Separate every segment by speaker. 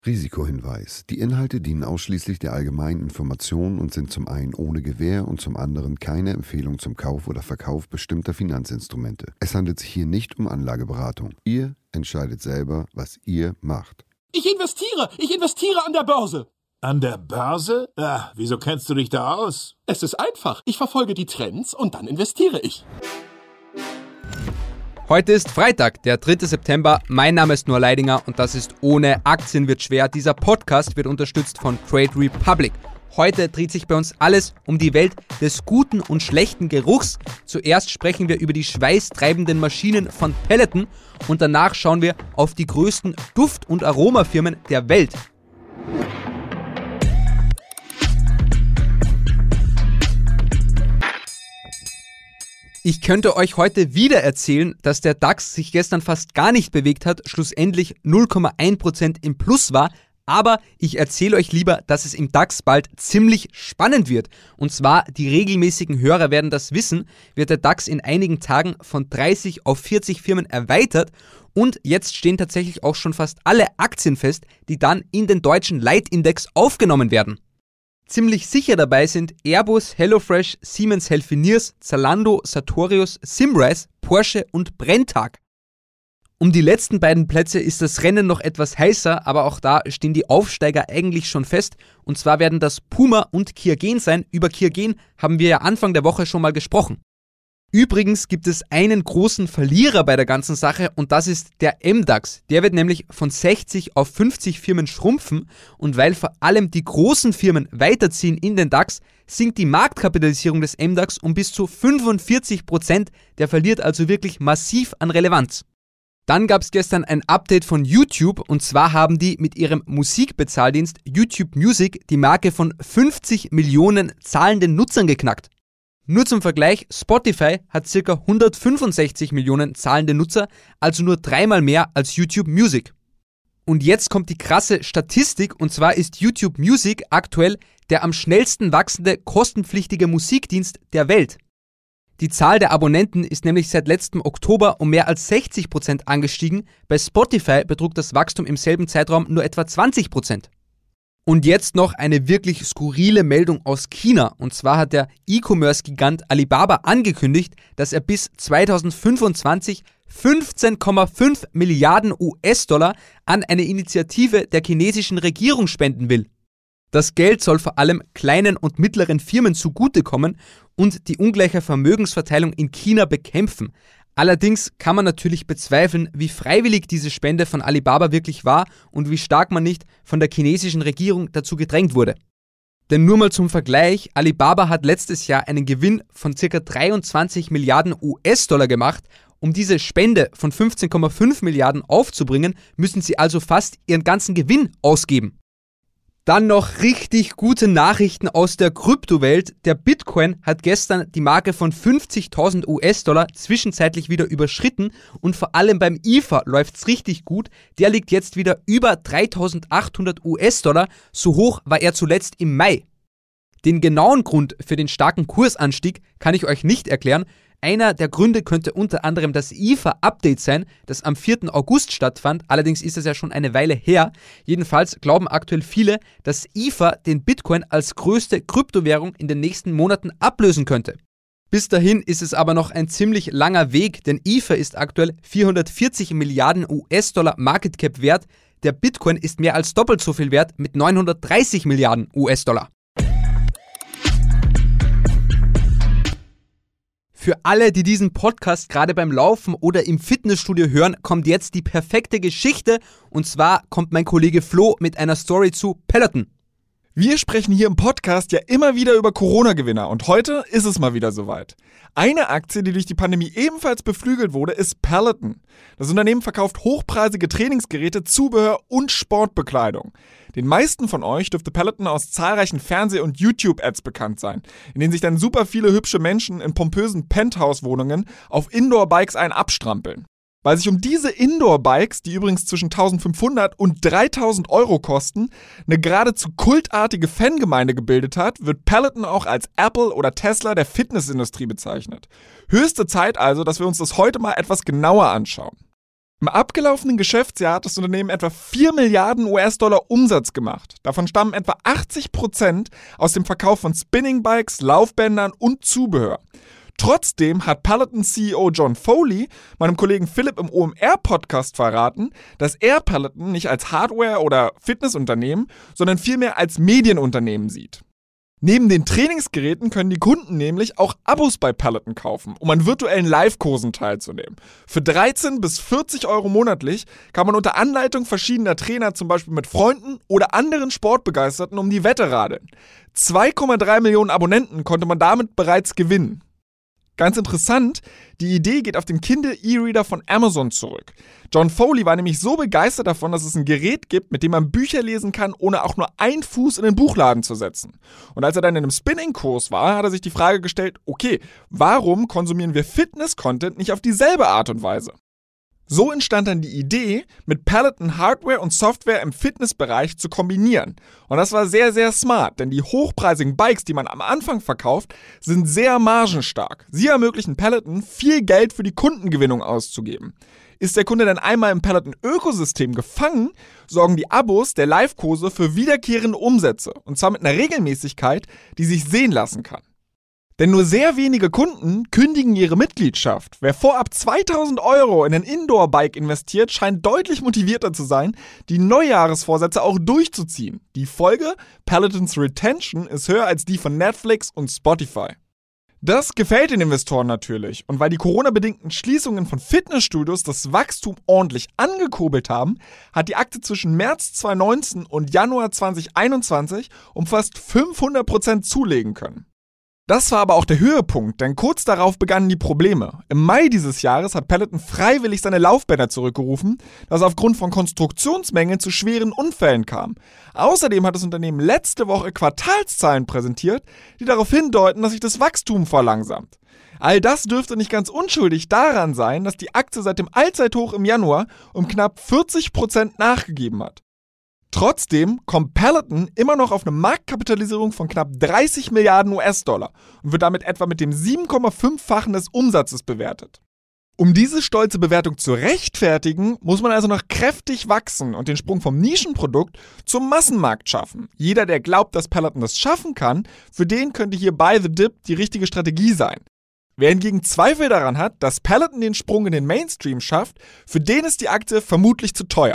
Speaker 1: Risikohinweis. Die Inhalte dienen ausschließlich der allgemeinen Information und sind zum einen ohne Gewähr und zum anderen keine Empfehlung zum Kauf oder Verkauf bestimmter Finanzinstrumente. Es handelt sich hier nicht um Anlageberatung. Ihr entscheidet selber, was ihr macht.
Speaker 2: Ich investiere an der Börse.
Speaker 3: An der Börse? Ach, wieso kennst du dich da aus?
Speaker 2: Es ist einfach. Ich verfolge die Trends und dann investiere ich.
Speaker 4: Heute ist Freitag, der 3. September. Mein Name ist Noah Leidinger und das ist Ohne Aktien wird schwer. Dieser Podcast wird unterstützt von Trade Republic. Heute dreht sich bei uns alles um die Welt des guten und schlechten Geruchs. Zuerst sprechen wir über die schweißtreibenden Maschinen von Peloton und danach schauen wir auf die größten Duft- und Aromafirmen der Welt. Ich könnte euch heute wieder erzählen, dass der DAX sich gestern fast gar nicht bewegt hat, schlussendlich 0,1% im Plus war, aber ich erzähle euch lieber, dass es im DAX bald ziemlich spannend wird. Und zwar, die regelmäßigen Hörer werden das wissen, wird der DAX in einigen Tagen von 30 auf 40 Firmen erweitert und jetzt stehen tatsächlich auch schon fast alle Aktien fest, die dann in den deutschen Leitindex aufgenommen werden. Ziemlich sicher dabei sind Airbus, HelloFresh, Siemens Healthineers, Zalando, Sartorius, Symrise, Porsche und Brenntag. Um die letzten beiden Plätze ist das Rennen noch etwas heißer, aber auch da stehen die Aufsteiger eigentlich schon fest. Und zwar werden das Puma und Qiagen sein. Über Qiagen haben wir ja Anfang der Woche schon mal gesprochen. Übrigens gibt es einen großen Verlierer bei der ganzen Sache und das ist der MDAX. Der wird nämlich von 60 auf 50 Firmen schrumpfen und weil vor allem die großen Firmen weiterziehen in den DAX, sinkt die Marktkapitalisierung des MDAX um bis zu 45%. Der verliert also wirklich massiv an Relevanz. Dann gab es gestern ein Update von YouTube und zwar haben die mit ihrem Musikbezahldienst YouTube Music die Marke von 50 Millionen zahlenden Nutzern geknackt. Nur zum Vergleich, Spotify hat ca. 165 Millionen zahlende Nutzer, also nur dreimal mehr als YouTube Music. Und jetzt kommt die krasse Statistik und zwar ist YouTube Music aktuell der am schnellsten wachsende kostenpflichtige Musikdienst der Welt. Die Zahl der Abonnenten ist nämlich seit letztem Oktober um mehr als 60% angestiegen, bei Spotify betrug das Wachstum im selben Zeitraum nur etwa 20%. Und jetzt noch eine wirklich skurrile Meldung aus China. Und zwar hat der E-Commerce-Gigant Alibaba angekündigt, dass er bis 2025 15,5 Milliarden US-Dollar an eine Initiative der chinesischen Regierung spenden will. Das Geld soll vor allem kleinen und mittleren Firmen zugutekommen und die ungleiche Vermögensverteilung in China bekämpfen. Allerdings kann man natürlich bezweifeln, wie freiwillig diese Spende von Alibaba wirklich war und wie stark man nicht von der chinesischen Regierung dazu gedrängt wurde. Denn nur mal zum Vergleich, Alibaba hat letztes Jahr einen Gewinn von ca. 23 Milliarden US-Dollar gemacht. Um diese Spende von 15,5 Milliarden aufzubringen, müssen sie also fast ihren ganzen Gewinn ausgeben. Dann noch richtig gute Nachrichten aus der Kryptowelt. Der Bitcoin hat gestern die Marke von 50.000 US-Dollar zwischenzeitlich wieder überschritten und vor allem beim Ether läuft's richtig gut. Der liegt jetzt wieder über 3.800 US-Dollar, so hoch war er zuletzt im Mai. Den genauen Grund für den starken Kursanstieg kann ich euch nicht erklären. Einer der Gründe könnte unter anderem das Ether-Update sein, das am 4. August stattfand. Allerdings ist es ja schon eine Weile her. Jedenfalls glauben aktuell viele, dass Ether den Bitcoin als größte Kryptowährung in den nächsten Monaten ablösen könnte. Bis dahin ist es aber noch ein ziemlich langer Weg, denn Ether ist aktuell 440 Milliarden US-Dollar Market Cap wert. Der Bitcoin ist mehr als doppelt so viel wert mit 930 Milliarden US-Dollar. Für alle, die diesen Podcast gerade beim Laufen oder im Fitnessstudio hören, kommt jetzt die perfekte Geschichte. Und zwar kommt mein Kollege Flo mit einer Story zu Peloton.
Speaker 5: Wir sprechen hier im Podcast ja immer wieder über Corona-Gewinner und heute ist es mal wieder soweit. Eine Aktie, die durch die Pandemie ebenfalls beflügelt wurde, ist Peloton. Das Unternehmen verkauft hochpreisige Trainingsgeräte, Zubehör und Sportbekleidung. Den meisten von euch dürfte Peloton aus zahlreichen Fernseh- und YouTube-Ads bekannt sein, in denen sich dann super viele hübsche Menschen in pompösen Penthouse-Wohnungen auf Indoor-Bikes einen abstrampeln. Weil sich um diese Indoor-Bikes, die übrigens zwischen 1.500 und 3.000 Euro kosten, eine geradezu kultartige Fangemeinde gebildet hat, wird Peloton auch als Apple oder Tesla der Fitnessindustrie bezeichnet. Höchste Zeit also, dass wir uns das heute mal etwas genauer anschauen. Im abgelaufenen Geschäftsjahr hat das Unternehmen etwa 4 Milliarden US-Dollar Umsatz gemacht. Davon stammen etwa 80% aus dem Verkauf von Spinning Bikes, Laufbändern und Zubehör. Trotzdem hat Peloton-CEO John Foley meinem Kollegen Philipp im OMR-Podcast verraten, dass er Peloton nicht als Hardware- oder Fitnessunternehmen, sondern vielmehr als Medienunternehmen sieht. Neben den Trainingsgeräten können die Kunden nämlich auch Abos bei Peloton kaufen, um an virtuellen Live-Kursen teilzunehmen. Für 13 bis 40 Euro monatlich kann man unter Anleitung verschiedener Trainer zum Beispiel mit Freunden oder anderen Sportbegeisterten um die Wette radeln. 2,3 Millionen Abonnenten konnte man damit bereits gewinnen. Ganz interessant, die Idee geht auf den Kindle E-Reader von Amazon zurück. John Foley war nämlich so begeistert davon, dass es ein Gerät gibt, mit dem man Bücher lesen kann, ohne auch nur einen Fuß in den Buchladen zu setzen. Und als er dann in einem Spinning-Kurs war, hat er sich die Frage gestellt, okay, warum konsumieren wir Fitness-Content nicht auf dieselbe Art und Weise? So entstand dann die Idee, mit Peloton Hardware und Software im Fitnessbereich zu kombinieren. Und das war sehr, sehr smart, denn die hochpreisigen Bikes, die man am Anfang verkauft, sind sehr margenstark. Sie ermöglichen Peloton, viel Geld für die Kundengewinnung auszugeben. Ist der Kunde dann einmal im Peloton-Ökosystem gefangen, sorgen die Abos der Live-Kurse für wiederkehrende Umsätze. Und zwar mit einer Regelmäßigkeit, die sich sehen lassen kann. Denn nur sehr wenige Kunden kündigen ihre Mitgliedschaft. Wer vorab 2.000 Euro in ein Indoor-Bike investiert, scheint deutlich motivierter zu sein, die Neujahresvorsätze auch durchzuziehen. Die Folge: Pelotons Retention ist höher als die von Netflix und Spotify. Das gefällt den Investoren natürlich. Und weil die Corona-bedingten Schließungen von Fitnessstudios das Wachstum ordentlich angekurbelt haben, hat die Aktie zwischen März 2019 und Januar 2021 um fast 500% zulegen können. Das war aber auch der Höhepunkt, denn kurz darauf begannen die Probleme. Im Mai dieses Jahres hat Peloton freiwillig seine Laufbänder zurückgerufen, das aufgrund von Konstruktionsmängeln zu schweren Unfällen kam. Außerdem hat das Unternehmen letzte Woche Quartalszahlen präsentiert, die darauf hindeuten, dass sich das Wachstum verlangsamt. All das dürfte nicht ganz unschuldig daran sein, dass die Aktie seit dem Allzeithoch im Januar um knapp 40% nachgegeben hat. Trotzdem kommt Peloton immer noch auf eine Marktkapitalisierung von knapp 30 Milliarden US-Dollar und wird damit etwa mit dem 7,5-fachen des Umsatzes bewertet. Um diese stolze Bewertung zu rechtfertigen, muss man also noch kräftig wachsen und den Sprung vom Nischenprodukt zum Massenmarkt schaffen. Jeder, der glaubt, dass Peloton das schaffen kann, für den könnte hier Buy the Dip die richtige Strategie sein. Wer hingegen Zweifel daran hat, dass Peloton den Sprung in den Mainstream schafft, für den ist die Aktie vermutlich zu teuer.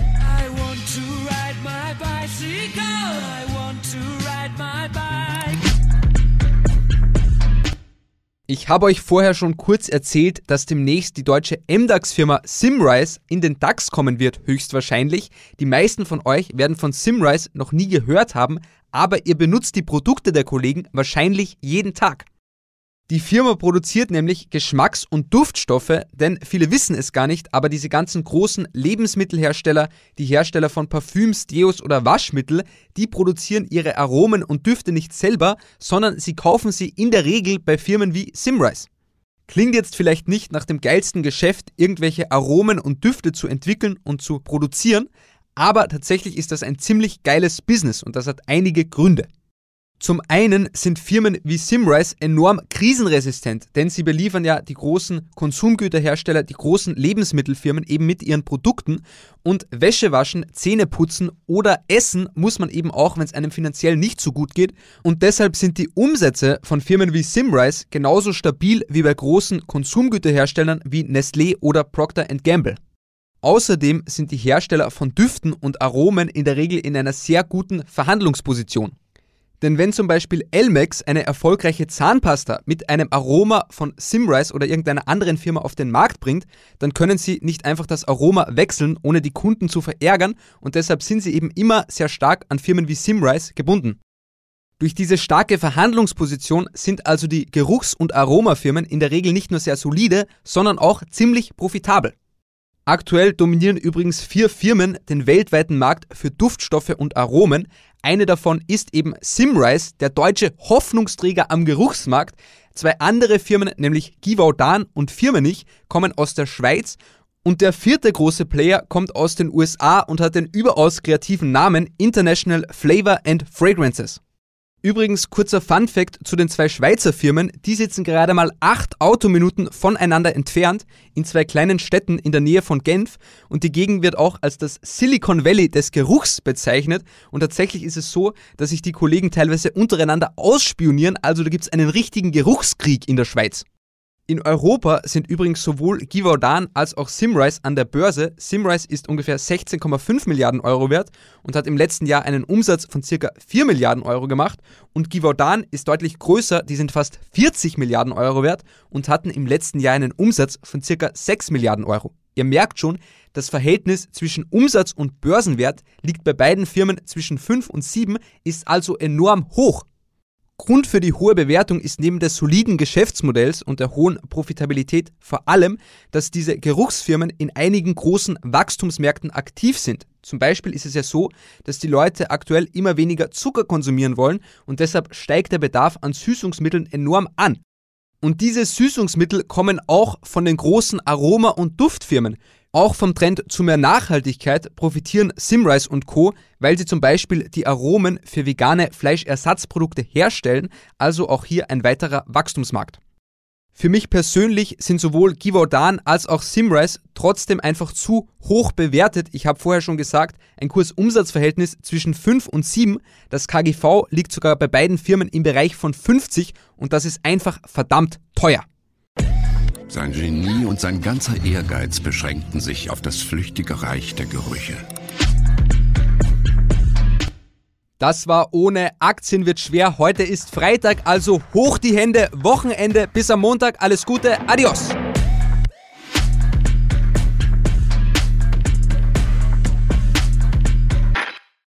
Speaker 4: Ich habe euch vorher schon kurz erzählt, dass demnächst die deutsche MDAX-Firma Symrise in den DAX kommen wird, höchstwahrscheinlich. Die meisten von euch werden von Symrise noch nie gehört haben, aber ihr benutzt die Produkte der Kollegen wahrscheinlich jeden Tag. Die Firma produziert nämlich Geschmacks- und Duftstoffe, denn viele wissen es gar nicht, aber diese ganzen großen Lebensmittelhersteller, die Hersteller von Parfüms, Deos oder Waschmittel, die produzieren ihre Aromen und Düfte nicht selber, sondern sie kaufen sie in der Regel bei Firmen wie Symrise. Klingt jetzt vielleicht nicht nach dem geilsten Geschäft, irgendwelche Aromen und Düfte zu entwickeln und zu produzieren, aber tatsächlich ist das ein ziemlich geiles Business und das hat einige Gründe. Zum einen sind Firmen wie Symrise enorm krisenresistent, denn sie beliefern ja die großen Konsumgüterhersteller, die großen Lebensmittelfirmen eben mit ihren Produkten und Wäsche waschen, Zähne putzen oder essen muss man eben auch, wenn es einem finanziell nicht so gut geht und deshalb sind die Umsätze von Firmen wie Symrise genauso stabil wie bei großen Konsumgüterherstellern wie Nestlé oder Procter & Gamble. Außerdem sind die Hersteller von Düften und Aromen in der Regel in einer sehr guten Verhandlungsposition. Denn wenn zum Beispiel Elmex eine erfolgreiche Zahnpasta mit einem Aroma von Symrise oder irgendeiner anderen Firma auf den Markt bringt, dann können sie nicht einfach das Aroma wechseln, ohne die Kunden zu verärgern und deshalb sind sie eben immer sehr stark an Firmen wie Symrise gebunden. Durch diese starke Verhandlungsposition sind also die Geruchs- und Aromafirmen in der Regel nicht nur sehr solide, sondern auch ziemlich profitabel. Aktuell dominieren übrigens 4 Firmen den weltweiten Markt für Duftstoffe und Aromen. Eine davon ist eben Symrise, der deutsche Hoffnungsträger am Geruchsmarkt. 2 andere Firmen, nämlich Givaudan und Firmenich, kommen aus der Schweiz. Und der 4. große Player kommt aus den USA und hat den überaus kreativen Namen International Flavor and Fragrances. Übrigens, kurzer Funfact zu den 2 Schweizer Firmen, die sitzen gerade mal 8 Autominuten voneinander entfernt in 2 kleinen Städten in der Nähe von Genf und die Gegend wird auch als das Silicon Valley des Geruchs bezeichnet und tatsächlich ist es so, dass sich die Kollegen teilweise untereinander ausspionieren, also da gibt es einen richtigen Geruchskrieg in der Schweiz. In Europa sind übrigens sowohl Givaudan als auch Symrise an der Börse. Symrise ist ungefähr 16,5 Milliarden Euro wert und hat im letzten Jahr einen Umsatz von ca. 4 Milliarden Euro gemacht. Und Givaudan ist deutlich größer, die sind fast 40 Milliarden Euro wert und hatten im letzten Jahr einen Umsatz von ca. 6 Milliarden Euro. Ihr merkt schon, das Verhältnis zwischen Umsatz und Börsenwert liegt bei beiden Firmen zwischen 5 und 7, ist also enorm hoch. Grund für die hohe Bewertung ist neben des soliden Geschäftsmodells und der hohen Profitabilität vor allem, dass diese Geruchsfirmen in einigen großen Wachstumsmärkten aktiv sind. Zum Beispiel ist es ja so, dass die Leute aktuell immer weniger Zucker konsumieren wollen und deshalb steigt der Bedarf an Süßungsmitteln enorm an. Und diese Süßungsmittel kommen auch von den großen Aroma- und Duftfirmen. Auch vom Trend zu mehr Nachhaltigkeit profitieren Symrise und Co., weil sie zum Beispiel die Aromen für vegane Fleischersatzprodukte herstellen, also auch hier ein weiterer Wachstumsmarkt. Für mich persönlich sind sowohl Givaudan als auch Symrise trotzdem einfach zu hoch bewertet. Ich habe vorher schon gesagt, ein Kurs-Umsatz-Verhältnis zwischen 5 und 7. Das KGV liegt sogar bei beiden Firmen im Bereich von 50 und das ist einfach verdammt teuer.
Speaker 6: Sein Genie und sein ganzer Ehrgeiz beschränkten sich auf das flüchtige Reich der Gerüche.
Speaker 4: Das war ohne Aktien wird schwer. Heute ist Freitag, also hoch die Hände. Wochenende bis am Montag. Alles Gute. Adios.